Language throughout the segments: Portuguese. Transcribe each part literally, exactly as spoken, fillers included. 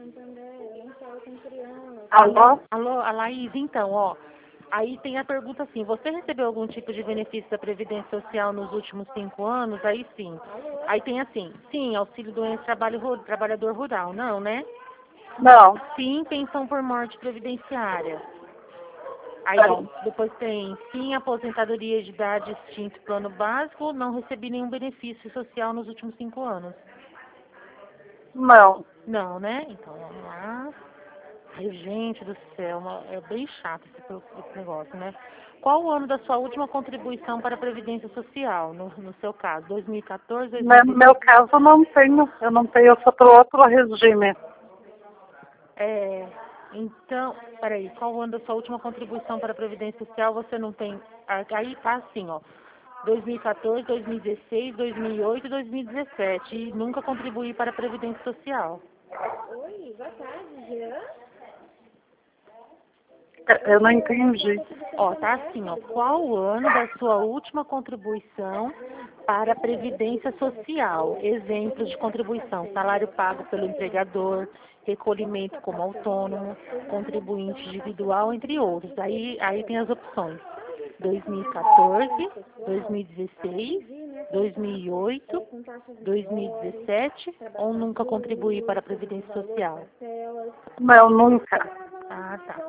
Alô? Alô, a Laís, então, ó. Aí tem a pergunta assim, você recebeu algum tipo de benefício da Previdência Social nos últimos cinco anos? Aí sim. Aí tem assim, sim, auxílio doença trabalho, ru- trabalhador rural, não, né? Não. Sim, pensão por morte previdenciária. Aí Não. depois tem sim, aposentadoria de idade extinto plano básico, não recebi nenhum benefício social nos últimos cinco anos. Não. Não, né? Então vamos lá. Ai, gente do céu, uma- é bem chato esse, pro- esse negócio, né? Qual o ano da sua última contribuição para a Previdência Social, no, no seu caso? dois mil e quatorze, No dois mil e dezesseis? meu caso, eu não tenho. Eu não tenho, eu sou para outro regime. É, então, peraí, qual o ano da sua última contribuição para a Previdência Social? Você não tem. ah, Aí tá assim, ó. dois mil e quatorze, dois mil e dezesseis, dois mil e oito e dois mil e dezessete. E nunca contribuí para a Previdência Social. Eu não entendi. Ó, tá assim, ó. Qual o ano da sua última contribuição para a Previdência Social? Exemplos de contribuição: salário pago pelo empregador, recolhimento como autônomo, contribuinte individual, entre outros. Aí, aí tem as opções: dois mil e quatorze, dois mil e dezesseis, dois mil e oito, dois mil e dezessete, ou nunca contribuí para a Previdência Social? Não, nunca. Ah, tá.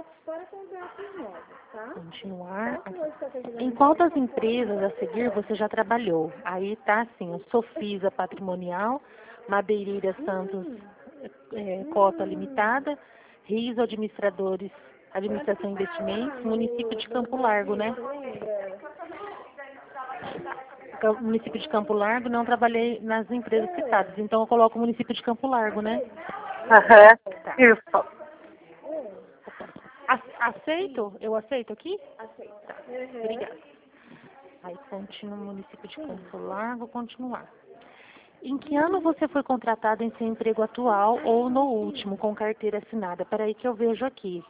Continuar. Em quantas empresas a seguir você já trabalhou? Aí tá assim, o Sofisa Patrimonial, Madeireira Santos eh, Cota Limitada, Riso Administradores, Administração e Investimentos, município de Campo Largo, né? Cam- Município de Campo Largo, não trabalhei nas empresas citadas, então eu coloco o município de Campo Largo, né? Aham. Tá. Isso. Ace- Aceito? Eu aceito aqui? Aceito. Tá. Obrigada. Aí continua o município de Campo Largo, continuar. Em que ano você foi contratada em seu emprego atual ou no último, com carteira assinada? Peraí que eu vejo aqui.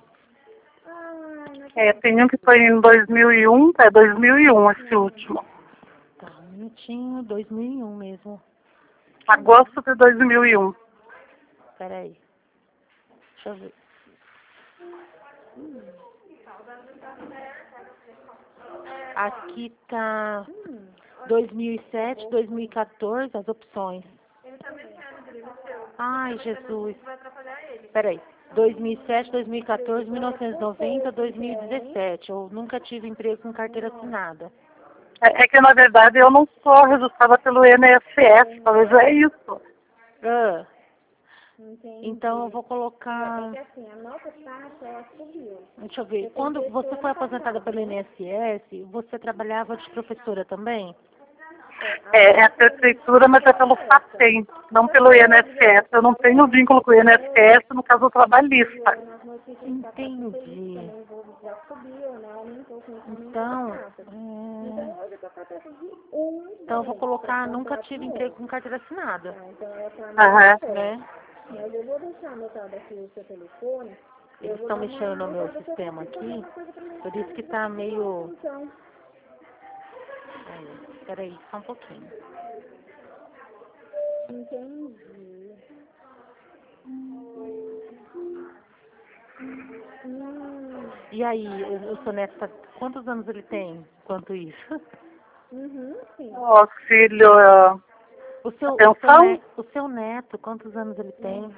É, tem um que foi em dois mil e um, é dois mil e um esse último. Tá, um minutinho, dois mil e um mesmo. Agosto de dois mil e um. Peraí. Deixa eu ver. Aqui tá dois mil e sete, dois mil e quatorze, as opções. Ai, Jesus. Peraí. dois mil e sete, dois mil e quatorze, mil novecentos e noventa, dois mil e dezessete. Eu nunca tive emprego com carteira assinada. É, é que, na verdade, eu não sou registrada pelo I N S S, talvez é isso. Ah, então eu vou colocar. Deixa eu ver. Quando você foi aposentada pelo I N S S, você trabalhava de professora também? É, é a prefeitura, mas é pelo FAPEM, não pelo I N S S. Eu não tenho vínculo com o I N S S no caso trabalhista. Entendi. Então, é... então eu vou colocar nunca tive emprego com carteira assinada, Aham. né? Eles estão mexendo no meu sistema aqui, por isso que tá meio... Aí, peraí, só um pouquinho. E aí, o, o Soneto, tá- quantos anos ele tem quanto isso? O auxílio, ah, O a seu, o seu, pensão? ne- o seu neto, quantos anos ele tem?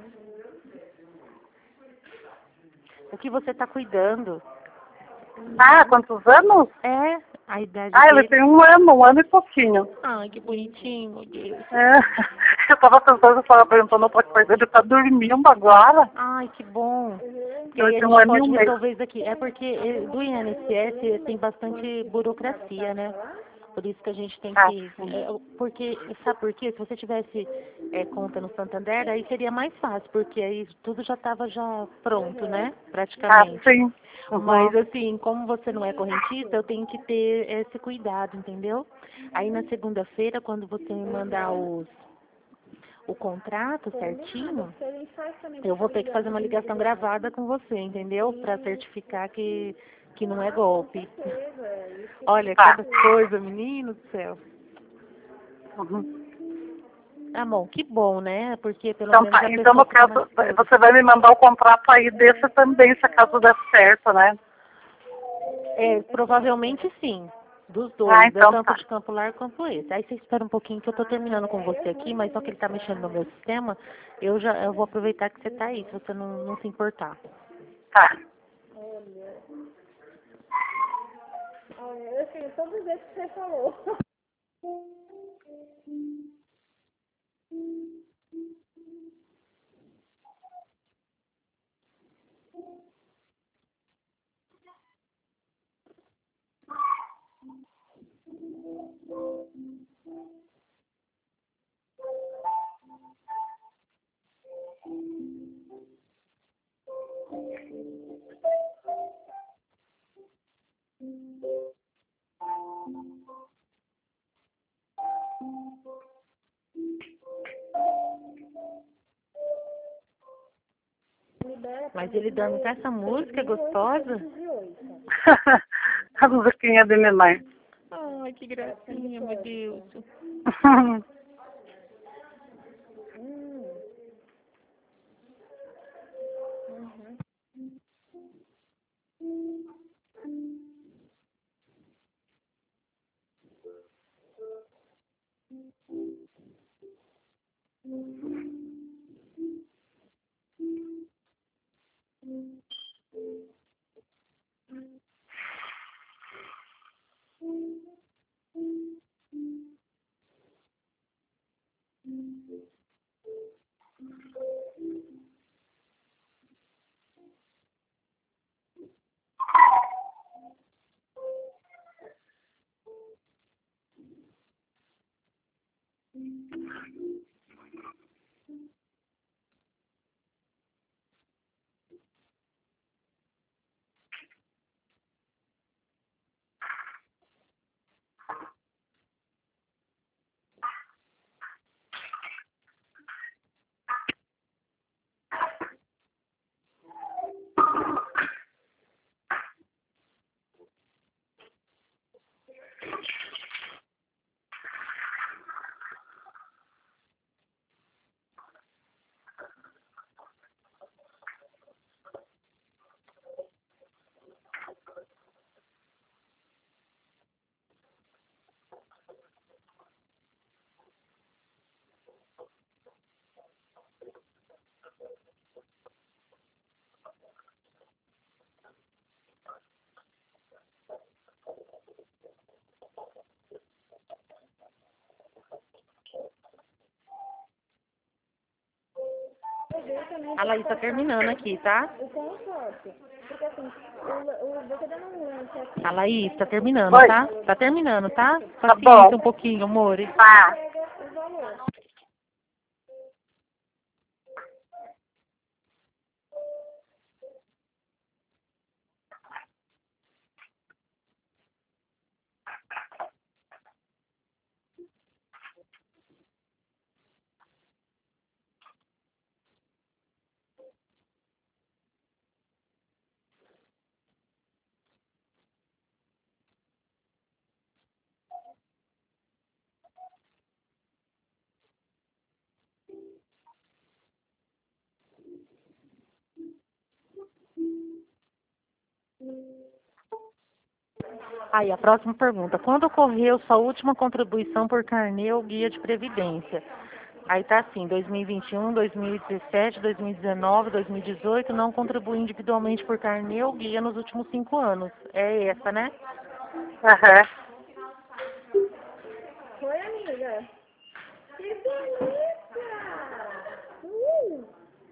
O que você está cuidando? Ah, quantos anos? É a idade Ah, ele dele? tem um ano, um ano e pouquinho. Ai, que bonitinho, meu Deus. É. Eu estava pensando, eu estava perguntando outra coisa, ele está dormindo agora. Ai, que bom. Que Ele aí a tem um gente ano e pode um mês. resolver isso aqui. É porque eh, do I N S S tem bastante burocracia, né? Por isso que a gente tem Ah, que... sim. eh, porque, sabe por quê? Se você tivesse eh, conta no Santander, aí seria mais fácil, porque aí tudo já estava já pronto, né? Ah, Praticamente. sim. Mas Uhum. assim, como você não é correntista, eu tenho que ter esse cuidado, entendeu? Aí na segunda-feira, quando você me mandar os, o contrato certinho, eu vou ter que fazer uma ligação gravada com você, entendeu? Para certificar que, que não é golpe. Olha, Tá. cada coisa, menino do céu. Uhum. Ah, bom, que bom, né? Porque pelo Então, menos tá. a Então, no pessoa fica caso, mais segura. você vai me mandar o contrato aí desse também, se acaso der certo, né? É, provavelmente sim. Dos Ah, dois, né? então Tanto tá. de Campo Largo quanto esse. Aí você espera um pouquinho que eu tô terminando com você aqui, mas só que ele tá mexendo no meu sistema, eu já eu vou aproveitar que você tá aí, se você não, não se importar. Tá. Olha, eu tenho todos os que você falou. Mas ele dorme com essa música gostosa? A musiquinha de neném. Ai, que gracinha, meu Deus. A Laís tá terminando aqui, tá? Eu tenho sorte. Porque assim, o, o, você dando um lance aqui. A Laís tá terminando, Oi. tá? Tá terminando, tá? Tá Paciência bom. um pouquinho, amore. Tá. Pega o valor. Aí, a próxima pergunta. Quando ocorreu sua última contribuição por carnê ou guia de previdência? Aí tá assim, dois mil e vinte e um, dois mil e dezessete, dois mil e dezenove, dois mil e dezoito, não contribuí individualmente por carnê ou guia nos últimos cinco anos. É essa, né? Aham. Foi, amiga? Que delícia! Uh!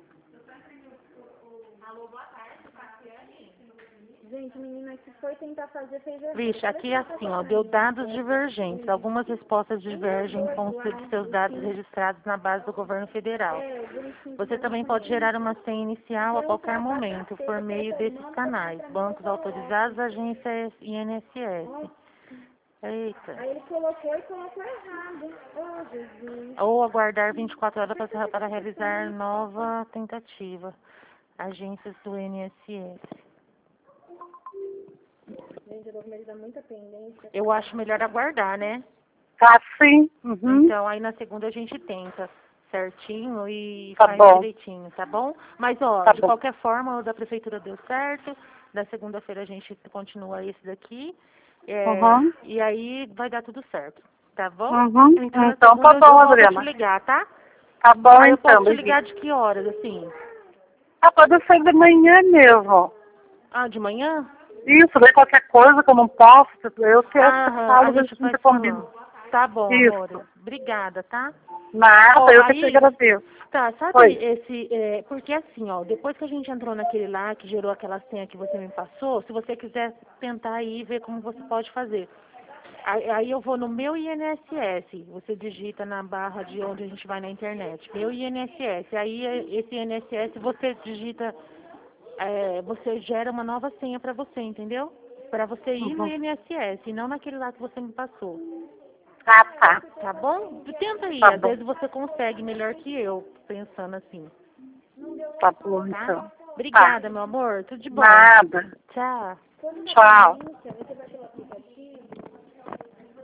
Gente, menina que foi tentar fazer fez errado. Vixe, aqui é assim, ó, deu dados divergentes. Algumas respostas divergem com os de seus dados registrados na base do governo federal. É, vinte e cinco Você também pode gerar uma senha inicial a qualquer momento, por meio desses canais, bancos autorizados, agência I N S S. Eita. Aí ele colocou e colocou errado. Oh, Jesus. Ou aguardar vinte e quatro horas para, para realizar nova tentativa. Agências do I N S S. Gente, eu tô com medo de dar muita pendência. Eu acho melhor aguardar, né? Tá sim. Uhum. Então, aí na segunda a gente tenta certinho e Tá faz bom. direitinho, tá bom? Mas, ó, Tá de bom. qualquer forma, o da prefeitura deu certo. Da segunda-feira a gente continua esse daqui. É, Uhum. E aí vai dar tudo certo, tá bom? Uhum. Então, na Então segunda tá eu, bom, eu volto a te Adriana. ligar, tá? Tá bom Aí eu posso então, te beijinho. ligar de que horas, assim? Ah, pode ser de manhã mesmo. Ah, de manhã? Isso, daí qualquer coisa que eu não posso, eu que Aham, falo, a a gente gente vai combina. falando. Tá bom, Isso. amor. Obrigada, tá? Nada, Ó, eu que te aí, agradeço. tá, sabe Oi. esse, é, porque assim, ó, depois que a gente entrou naquele lá, que gerou aquela senha que você me passou, se você quiser tentar aí ver como você pode fazer. Aí, aí eu vou no meu I N S S, você digita na barra de onde a gente vai na internet, meu I N S S, aí é, esse I N S S você digita, é, você gera uma nova senha pra você, entendeu? Pra você ir no Uhum. I N S S, e não naquele lá que você me passou. Ah, tá. Tá bom? Tenta aí, Tá às bom. vezes você consegue melhor que eu, pensando assim, Tá bom, tá? então. Obrigada, meu amor. Tudo de bom. Nada. Tchau. Tchau. Isso, você vai